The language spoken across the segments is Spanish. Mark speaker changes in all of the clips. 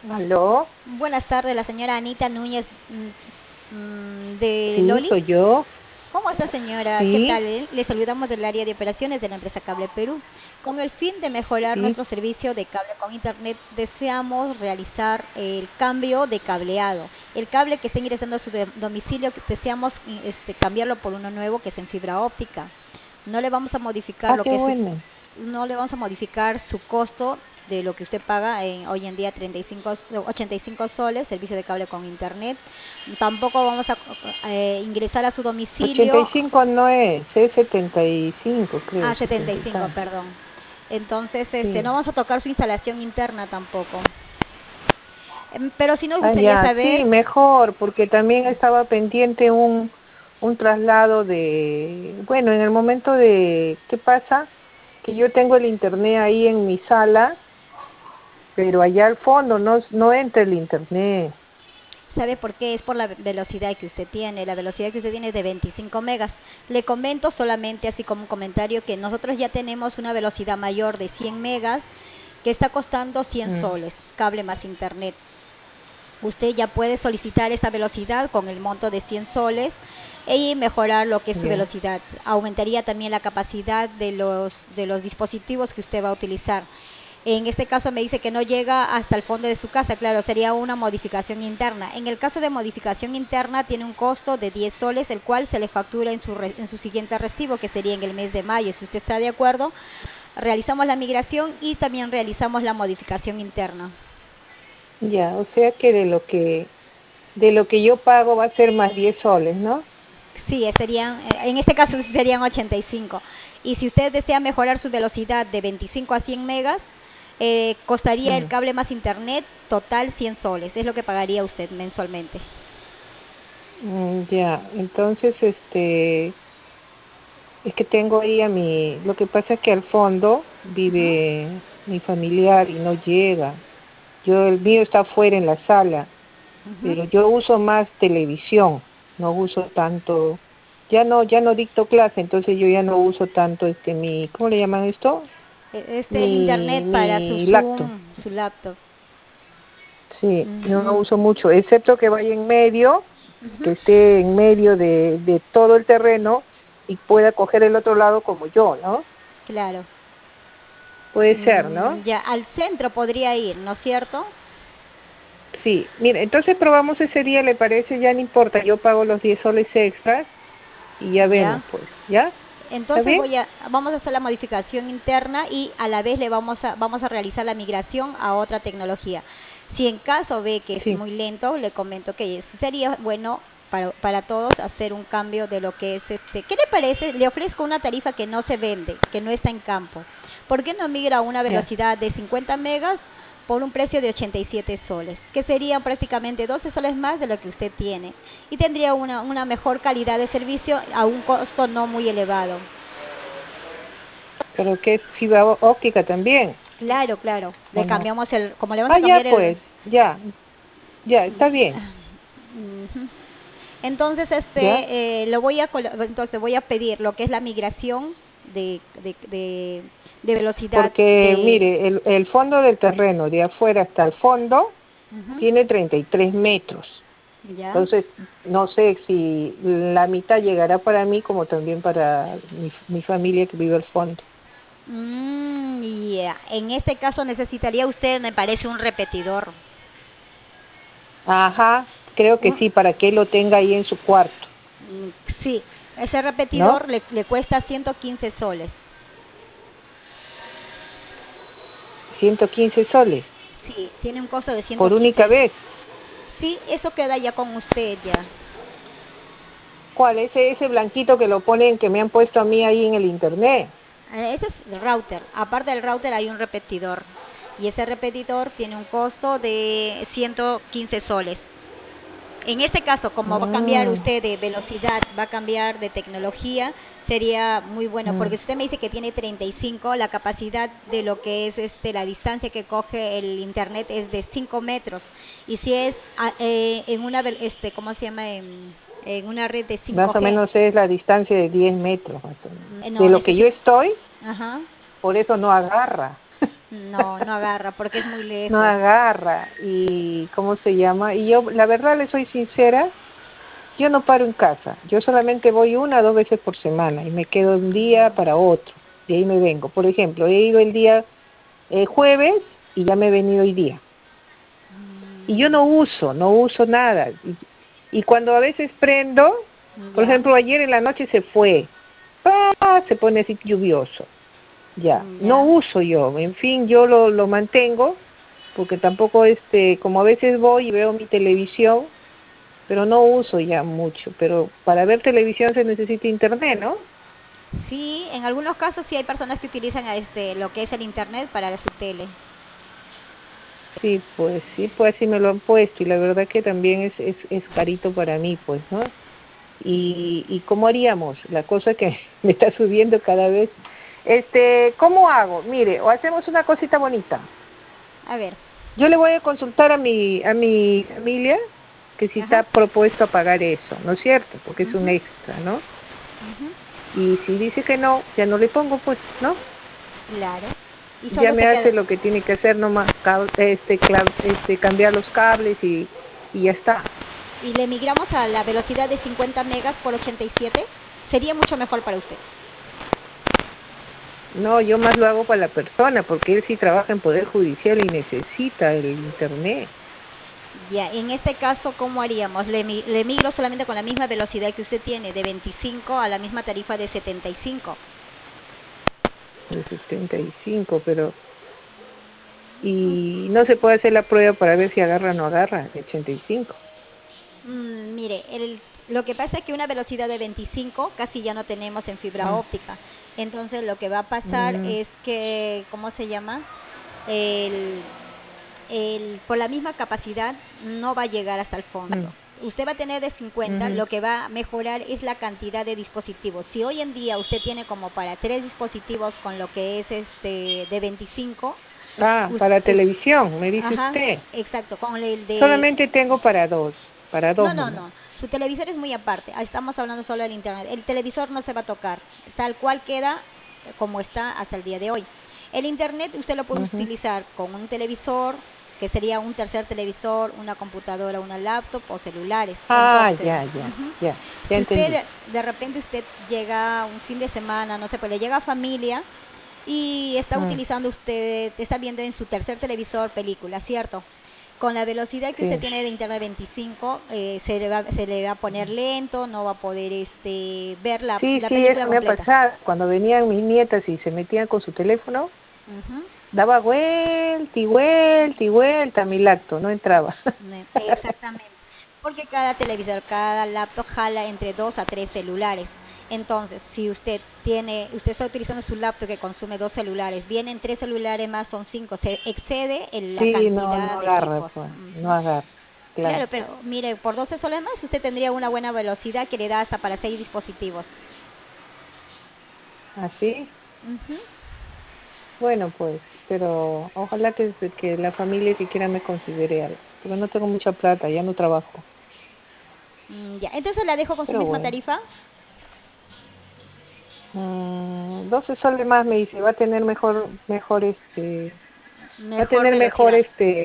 Speaker 1: ¿Aló?
Speaker 2: Buenas tardes, la señora Anita Núñez de
Speaker 1: Sí,
Speaker 2: Loli.
Speaker 1: soy yo.
Speaker 2: ¿Cómo está, señora? ¿Qué
Speaker 1: Sí,
Speaker 2: tal? Le saludamos del área de operaciones de la empresa Cable Perú. Con el fin de mejorar
Speaker 1: sí.
Speaker 2: nuestro servicio de cable con internet, deseamos realizar el cambio de cableado. El cable que está ingresando a su domicilio, deseamos cambiarlo por uno nuevo que es en fibra óptica. No le vamos a modificar
Speaker 1: Ah,
Speaker 2: lo
Speaker 1: qué
Speaker 2: que es
Speaker 1: bueno.
Speaker 2: no le vamos a modificar su costo de lo que usted paga hoy en día 85 soles, servicio de cable con internet. Tampoco vamos a ingresar a su
Speaker 1: Ochenta y
Speaker 2: domicilio
Speaker 1: cinco no es 75,
Speaker 2: a
Speaker 1: creo, 70 y
Speaker 2: 75,
Speaker 1: tanto.
Speaker 2: perdón. Entonces,
Speaker 1: Sí.
Speaker 2: no vamos a tocar su instalación interna tampoco. Pero si nos
Speaker 1: Ah,
Speaker 2: gustaría
Speaker 1: ya, sí,
Speaker 2: saber,
Speaker 1: mejor, porque también estaba pendiente un traslado bueno, en el momento ¿qué pasa? Que yo tengo el internet ahí en mi sala, pero allá al fondo no entra el internet.
Speaker 2: ¿sabe por qué? Es por la velocidad que usted tiene. La velocidad que usted tiene es de 25 megas. Le comento solamente así como un comentario que nosotros ya tenemos una velocidad mayor de 100 megas que está costando 100
Speaker 1: Mm,
Speaker 2: soles, cable más internet. Usted ya puede solicitar esa velocidad con el monto de 100 soles y mejorar lo que es su
Speaker 1: ya.
Speaker 2: velocidad. Aumentaría también la capacidad de los dispositivos que usted va a utilizar. En este caso me dice que no llega hasta el fondo de su casa, claro, sería una modificación interna. En el caso de modificación interna tiene un costo de 10 soles, el cual se le factura en su siguiente recibo, que sería en el mes de mayo. Si usted está de acuerdo, realizamos la migración y también realizamos la modificación interna.
Speaker 1: Ya, o sea que de lo que yo pago va a ser más 10 soles, ¿no?
Speaker 2: Sí, en este caso sí serían 85. Y si usted desea mejorar su velocidad de 25 a 100 megas, costaría el
Speaker 1: Mm,
Speaker 2: cable más internet total 100 soles. Es lo que pagaría usted mensualmente.
Speaker 1: ya, entonces, es que tengo ahí lo que pasa es que al fondo
Speaker 2: Ujú.
Speaker 1: vive mi familiar y no llega. El mío está afuera en la sala, pero yo uso más televisión, no uso tanto, ya no dicto clase, entonces yo ya no uso tanto ¿cómo le llaman esto?
Speaker 2: El
Speaker 1: Mi,
Speaker 2: internet para su
Speaker 1: mi laptop.
Speaker 2: Zoom, su laptop.
Speaker 1: Sí, yo no
Speaker 2: Ujú.
Speaker 1: uso mucho, excepto que vaya en medio, que esté en medio de todo el terreno y pueda coger el otro lado como yo, ¿no?
Speaker 2: Claro.
Speaker 1: Puede ser, ¿no?
Speaker 2: Ya, al centro podría ir, ¿no es cierto?
Speaker 1: Sí, mira, entonces probamos ese día, ¿le parece? Ya no importa, yo pago los 10 soles extras y ya
Speaker 2: Ya.
Speaker 1: vemos, pues, ¿ya? ¿Está
Speaker 2: Entonces
Speaker 1: bien?
Speaker 2: vamos a hacer la modificación interna y a la vez vamos a realizar la migración a otra tecnología. Si en caso ve que es
Speaker 1: Sí,
Speaker 2: muy lento, le comento que sería bueno para todos hacer un cambio de lo que es ¿Qué le parece? Le ofrezco una tarifa que no se vende, que no está en campo. ¿Por qué no migra a una
Speaker 1: ya.
Speaker 2: velocidad de 50 megas por un precio de 87 soles, que serían prácticamente 12 soles más de lo que usted tiene? Y tendría una mejor calidad de servicio a un costo no muy elevado.
Speaker 1: Pero que es fibra óptica también,
Speaker 2: Claro, claro.
Speaker 1: ¿o
Speaker 2: Le
Speaker 1: no?
Speaker 2: cambiamos como le vamos
Speaker 1: Ah,
Speaker 2: a
Speaker 1: ya,
Speaker 2: cambiar
Speaker 1: pues, ya, ya, está bien,
Speaker 2: entonces
Speaker 1: ¿ya?
Speaker 2: entonces voy a pedir lo que es la migración de velocidad
Speaker 1: Porque,
Speaker 2: de,
Speaker 1: mire, el fondo del terreno, de afuera hasta el fondo, tiene 33 metros.
Speaker 2: ya.
Speaker 1: Entonces, no sé si la mitad llegará para mí como también para mi familia que vive al fondo.
Speaker 2: Ya. En este caso necesitaría usted, me parece, un repetidor.
Speaker 1: Ajá, creo que
Speaker 2: Un-
Speaker 1: sí, para que él lo tenga ahí en su cuarto,
Speaker 2: sí, ese
Speaker 1: ¿no?
Speaker 2: repetidor le cuesta 115 soles.
Speaker 1: 115 soles
Speaker 2: Sí, tiene un costo de
Speaker 1: por
Speaker 2: 115.
Speaker 1: única vez.
Speaker 2: Sí, eso queda ya con usted ya.
Speaker 1: ¿Cuál? Ese blanquito que lo ponen, que me han puesto a mí ahí en el internet.
Speaker 2: Ese es el router. Aparte del router hay un repetidor. Y ese repetidor tiene un costo de 115 soles. En este caso, como va a cambiar
Speaker 1: Mm,
Speaker 2: usted de velocidad, va a cambiar de tecnología, sería muy bueno, porque
Speaker 1: mm.
Speaker 2: si usted me dice que tiene 35, la capacidad de lo que es la distancia que coge el internet es de 5 metros. Y si es ¿cómo se llama? En una red de
Speaker 1: Más o
Speaker 2: 5G,
Speaker 1: menos es la distancia de 10 metros, más o menos. De
Speaker 2: no
Speaker 1: lo que yo
Speaker 2: necesita.
Speaker 1: estoy,
Speaker 2: Ajá.
Speaker 1: por eso no agarra.
Speaker 2: No, no agarra porque es muy
Speaker 1: No
Speaker 2: lejos.
Speaker 1: agarra. ¿Y cómo se llama? Y yo, la verdad, le soy sincera, yo no paro en casa. Yo solamente voy 1 o 2 veces por semana y me quedo un día para otro. Y ahí me vengo. Por ejemplo, he ido el día jueves y ya me he venido hoy día. Y yo no uso nada. Y cuando a veces prendo, por
Speaker 2: Ya,
Speaker 1: ejemplo, ayer en la noche se fue, se pone así lluvioso, ya, no
Speaker 2: ya.
Speaker 1: uso yo, en fin, yo lo mantengo, porque tampoco, como a veces voy y veo mi televisión, pero no uso ya mucho, pero para ver televisión se necesita internet, ¿no?
Speaker 2: Sí, en algunos casos sí hay personas que utilizan lo que es el internet para su tele.
Speaker 1: Sí, pues así me lo han puesto, y la verdad que también es carito para mí, pues, ¿no? Y cómo haríamos, la cosa que me está subiendo cada vez. ¿Cómo hago? Mire, o hacemos una cosita bonita.
Speaker 2: A ver,
Speaker 1: Yo le voy a consultar a mi familia que si
Speaker 2: ajá,
Speaker 1: está propuesto a pagar eso, ¿no es cierto? Porque es un
Speaker 2: ujú,
Speaker 1: extra, ¿no?
Speaker 2: ujú,
Speaker 1: Y si dice que no, ya no le pongo, pues, ¿no?
Speaker 2: claro. Y
Speaker 1: Ya
Speaker 2: solo
Speaker 1: me
Speaker 2: se
Speaker 1: hace
Speaker 2: queda.
Speaker 1: lo que tiene que hacer nomás, cambiar los cables y ya está.
Speaker 2: Y le migramos a la velocidad de 50 megas por 87, sería mucho mejor para usted.
Speaker 1: No, yo más lo hago para la persona, porque él sí trabaja en Poder Judicial y necesita el internet.
Speaker 2: Ya, en este caso, ¿cómo haríamos? Le migro solamente con la misma velocidad que usted tiene, de 25 a la misma tarifa de 75.
Speaker 1: De 75, pero... Y no se puede hacer la prueba para ver si agarra o no agarra, de 85.
Speaker 2: Mire, lo que pasa es que una velocidad de 25 casi ya no tenemos en fibra
Speaker 1: Mm,
Speaker 2: óptica. Entonces, lo que va a pasar
Speaker 1: mm,
Speaker 2: es que, ¿cómo se llama? El, por la misma capacidad no va a llegar hasta el fondo.
Speaker 1: mm,
Speaker 2: Usted va a tener de 50,
Speaker 1: ujú.
Speaker 2: lo que va a mejorar es la cantidad de dispositivos. Si hoy en día usted tiene como para 3 dispositivos con lo que es de 25,
Speaker 1: Ah,
Speaker 2: us-
Speaker 1: para
Speaker 2: us-
Speaker 1: televisión, me dice
Speaker 2: ajá,
Speaker 1: usted.
Speaker 2: exacto, con el de...
Speaker 1: Solamente tengo para
Speaker 2: No,
Speaker 1: dos
Speaker 2: no,
Speaker 1: nomás.
Speaker 2: no, su televisor es muy aparte, estamos hablando solo del internet. El televisor no se va a tocar, tal cual queda como está hasta el día de hoy. El internet usted lo puede
Speaker 1: Ujú.
Speaker 2: utilizar con un televisor, que sería un tercer televisor, una computadora, una laptop o celulares.
Speaker 1: Ah,
Speaker 2: Entonces,
Speaker 1: ya, ya,
Speaker 2: ujú,
Speaker 1: ya, ya
Speaker 2: si usted
Speaker 1: entendí.
Speaker 2: de repente usted llega un fin de semana, no sé, pues le llega familia y está
Speaker 1: Mm,
Speaker 2: utilizando usted, está viendo en su tercer televisor película, ¿cierto? Con la velocidad que usted
Speaker 1: sí.
Speaker 2: tiene de internet 25, se le va a poner lento, no va a poder ver la,
Speaker 1: Sí,
Speaker 2: la
Speaker 1: sí,
Speaker 2: película
Speaker 1: eso me ha
Speaker 2: completa.
Speaker 1: pasado. Cuando venían mis nietas y se metían con su teléfono,
Speaker 2: Ujú.
Speaker 1: daba vuelta y vuelta y vuelta a mi lacto, no entraba.
Speaker 2: Exactamente. Porque cada televisor, cada laptop jala entre 2 a 3 celulares. Entonces, si usted está utilizando su laptop que consume 2 celulares, vienen 3 celulares más, son 5, se excede en la
Speaker 1: Sí, no, no
Speaker 2: cantidad de
Speaker 1: agarra,
Speaker 2: equipos.
Speaker 1: pues, no
Speaker 2: Ujú.
Speaker 1: agarra, claro.
Speaker 2: Claro, pero mire, por 12 soles más usted tendría una buena velocidad que le da hasta para 6 dispositivos.
Speaker 1: ¿Así?
Speaker 2: Ujú.
Speaker 1: Bueno, pues, pero ojalá que la familia siquiera me considere algo, porque no tengo mucha plata, ya no trabajo.
Speaker 2: Ya, entonces la dejo con su
Speaker 1: Pero
Speaker 2: misma
Speaker 1: bueno,
Speaker 2: tarifa.
Speaker 1: 12 soles más me dice, va a tener va a
Speaker 2: Mejor
Speaker 1: tener mejor,
Speaker 2: velocidad.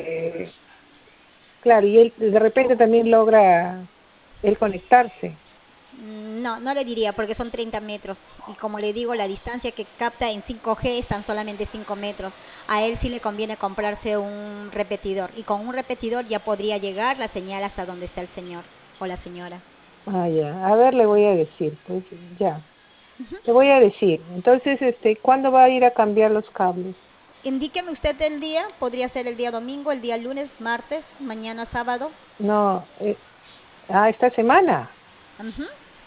Speaker 1: claro, y él de repente también logra él conectarse.
Speaker 2: No, no le diría porque son 30 metros. Y como le digo, la distancia que capta en 5G están solamente 5 metros. A él sí le conviene comprarse un repetidor. Y con un repetidor ya podría llegar la señal hasta donde está el señor o la señora.
Speaker 1: Ah, ya, a ver, le voy a decir, pues ya, le voy a decir. Entonces, ¿cuándo va a ir a cambiar los cables?
Speaker 2: Indíqueme usted el día. Podría ser el día domingo, el día lunes, martes, mañana sábado.
Speaker 1: No, esta semana.
Speaker 2: Ujú.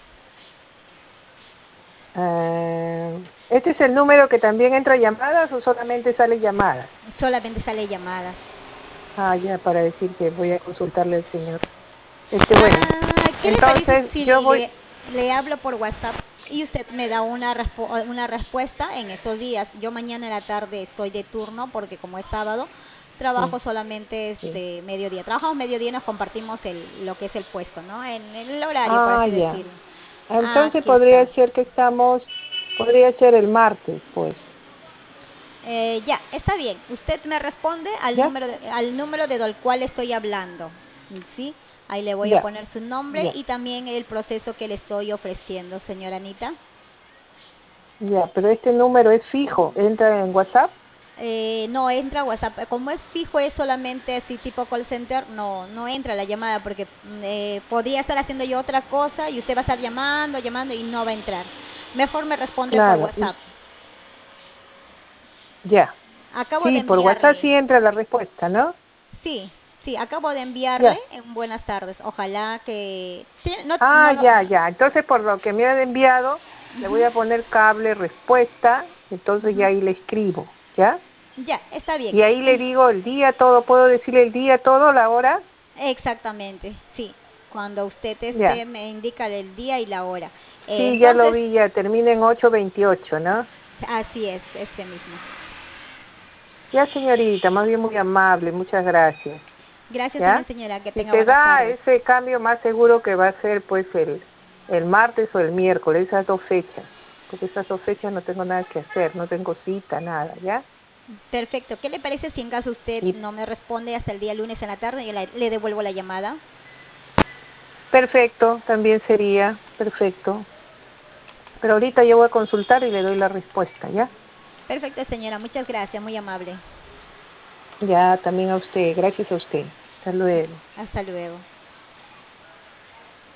Speaker 1: ¿Este es el número que también entra llamadas o solamente sale llamadas?
Speaker 2: Solamente sale llamadas.
Speaker 1: Ah, ya, para decir que voy a consultarle al señor. Bueno,
Speaker 2: ¿Qué le parece
Speaker 1: entonces
Speaker 2: si
Speaker 1: yo voy,
Speaker 2: le hablo por WhatsApp y usted me da una respuesta en estos días? Yo mañana en la tarde estoy de turno porque como es sábado,
Speaker 1: sí,
Speaker 2: trabajo solamente
Speaker 1: sí.
Speaker 2: mediodía. Trabajamos mediodía y nos compartimos lo que es el puesto, ¿no? En el horario, por
Speaker 1: Ah,
Speaker 2: así
Speaker 1: ya.
Speaker 2: decirlo.
Speaker 1: Entonces
Speaker 2: Aquí está.
Speaker 1: podría ser el martes, pues.
Speaker 2: Ya, está bien. Usted me responde
Speaker 1: ¿Ya?
Speaker 2: al número del cual estoy hablando. ¿Sí? Ahí le voy a
Speaker 1: Ya,
Speaker 2: poner su nombre
Speaker 1: ya,
Speaker 2: y también el proceso que le estoy ofreciendo, señora Anita.
Speaker 1: ya, pero este número es fijo, ¿entra en WhatsApp?
Speaker 2: No entra a WhatsApp. Como es fijo, es solamente así tipo call center, no entra la llamada porque podría estar haciendo yo otra cosa y usted va a estar llamando, llamando y no va a entrar. Mejor me responde por
Speaker 1: Claro,
Speaker 2: WhatsApp.
Speaker 1: ya.
Speaker 2: Acabo de
Speaker 1: Sí, por WhatsApp
Speaker 2: enviarle.
Speaker 1: sí entra la respuesta, ¿no?
Speaker 2: Sí, sí, acabo de enviarle
Speaker 1: Ya.
Speaker 2: en buenas tardes. Ojalá que... No,
Speaker 1: Ah,
Speaker 2: no lo...
Speaker 1: ya, ya. Entonces, por lo que me han enviado, le voy
Speaker 2: Ujú,
Speaker 1: a poner cable respuesta, entonces ya
Speaker 2: ujú.
Speaker 1: ahí le escribo, ¿ya?
Speaker 2: Ya, está bien.
Speaker 1: Y ahí le digo el día todo, ¿puedo decirle el día todo, la hora?
Speaker 2: Exactamente, sí. Cuando usted
Speaker 1: Ya.
Speaker 2: me indica el día y la hora.
Speaker 1: Sí, ya lo
Speaker 2: Entonces,
Speaker 1: vi, ya termina en 8:28, ¿no?
Speaker 2: así es, ese mismo.
Speaker 1: Ya, señorita, más bien muy amable, muchas gracias.
Speaker 2: Gracias también,
Speaker 1: ¿Ya?
Speaker 2: señora. Que
Speaker 1: Si
Speaker 2: tenga
Speaker 1: se
Speaker 2: buenas
Speaker 1: da
Speaker 2: tardes.
Speaker 1: ese cambio, más seguro que va a ser pues el martes o el miércoles, esas dos fechas, porque esas dos fechas no tengo nada que hacer, no tengo cita, nada, ¿ya?
Speaker 2: Perfecto. ¿Qué le parece si en caso usted
Speaker 1: Y
Speaker 2: no me responde hasta el día lunes en la tarde y le devuelvo la llamada?
Speaker 1: perfecto, también sería perfecto. Pero ahorita yo voy a consultar y le doy la respuesta, ¿ya?
Speaker 2: Perfecto, señora. Muchas gracias. Muy amable.
Speaker 1: Ya, también a usted, gracias a usted. Hasta luego.
Speaker 2: Hasta luego.